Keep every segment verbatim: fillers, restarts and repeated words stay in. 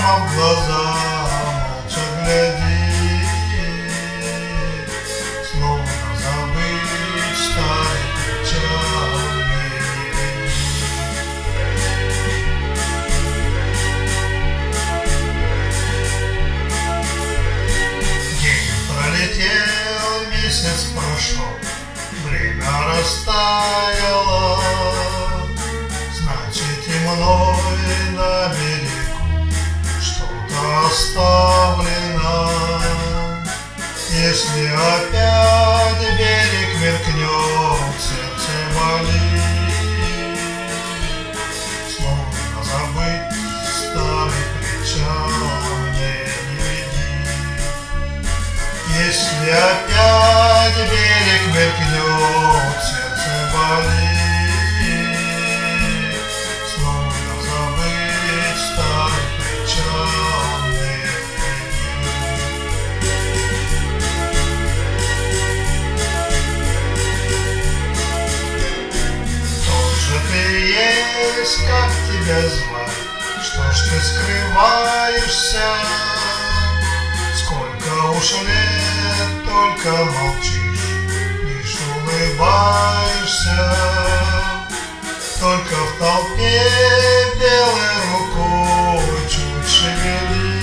прямо в глаза молча глядит, словно забыть старый печальный день. День пролетел, месяц прошел, время растаяло, значит и мной на берегу что-то оставлено. Если опять берег мелькнет, сердце болит, словно забыть старый причал мне не ведит. Если опять берег мелькнет, сердце болит, словно забыть старый причал мне не ведит. Кто же ты есть, как тебя звать, что ж ты скрываешься? Сколько уж лет, только молчишь, лишь улыбаешься. Только в толпе белой рукой чуть шевели,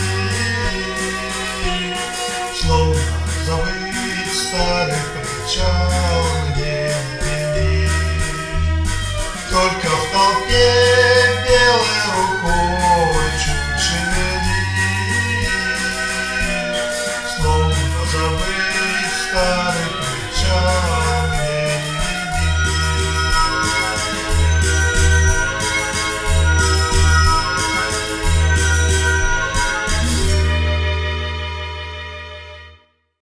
словно забыть старый причал, где не велишь. Только в толпе